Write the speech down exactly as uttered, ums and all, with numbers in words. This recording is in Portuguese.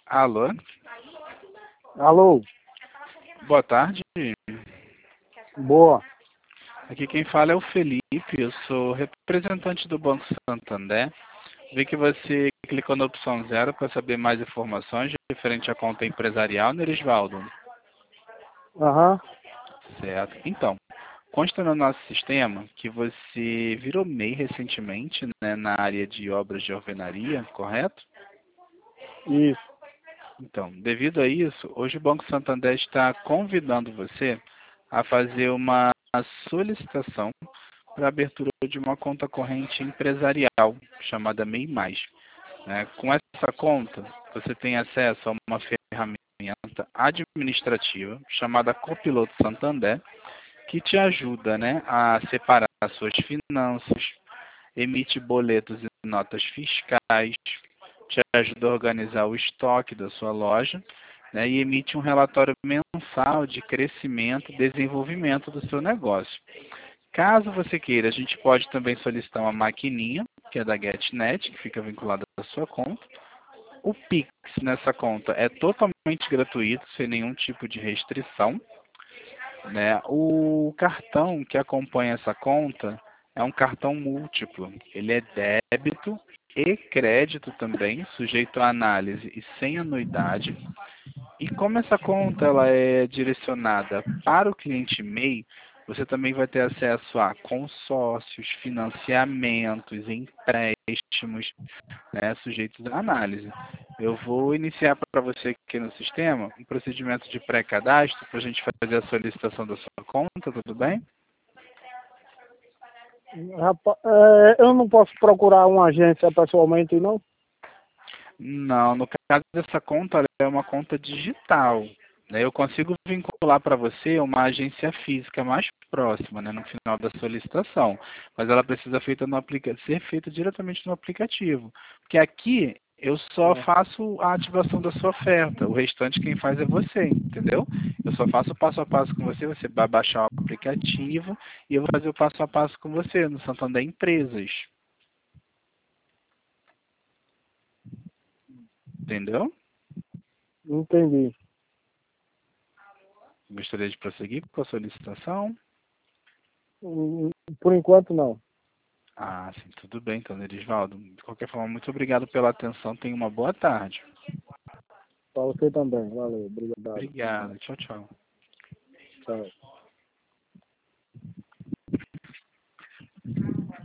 Alô? Alô? Boa tarde. Boa. Aqui quem fala é o Felipe, eu sou representante do Banco Santander. Vi que você clicou na opção zero para saber mais informações referente à conta empresarial, Nerisvaldo. Aham. Certo. Então, consta no nosso sistema que você virou M E I recentemente, né, na área de obras de alvenaria, correto? Isso. Então, devido a isso, hoje o Banco Santander está convidando você a fazer uma solicitação para a abertura de uma conta corrente empresarial, chamada M E I mais. Né? Com essa conta, você tem acesso a uma ferramenta administrativa chamada Copiloto Santander, que te ajuda, né, a separar as suas finanças, emite boletos e notas fiscais, te ajuda a organizar o estoque da sua loja, né, e emite um relatório mensal de crescimento e desenvolvimento do seu negócio. Caso você queira, a gente pode também solicitar uma maquininha, que é da GetNet, que fica vinculada à sua conta. O Pix nessa conta é totalmente gratuito, sem nenhum tipo de restrição. Né? O cartão que acompanha essa conta é um cartão múltiplo. Ele é débito e crédito também, sujeito a análise e sem anuidade. E como essa conta ela é direcionada para o cliente M E I, você também vai ter acesso a consórcios, financiamentos, empréstimos, né, sujeitos à análise. Eu vou iniciar para você aqui no sistema um procedimento de pré-cadastro para a gente fazer a solicitação da sua conta, tudo bem? Rapaz, é, eu não posso procurar uma agência pessoalmente, não? Não, no caso dessa conta, ela é uma conta digital. Né? Eu consigo vincular para você uma agência física mais próxima, né, no final da solicitação. Mas ela precisa feita no aplica ser feita diretamente no aplicativo. Porque aqui eu só É. faço a ativação da sua oferta. O restante quem faz é você, entendeu? Eu só faço o passo a passo com você, você vai baixar o aplicativo e eu vou fazer o passo a passo com você no Santander Empresas. Entendeu? Entendi. Gostaria de prosseguir com a solicitação? Hum, Por enquanto, não. Ah, sim, tudo bem, então, Nerisvaldo. De qualquer forma, muito obrigado pela atenção. Tenha uma boa tarde. Para você também. Valeu. Obrigado. Obrigado. Tchau, tchau. Tchau.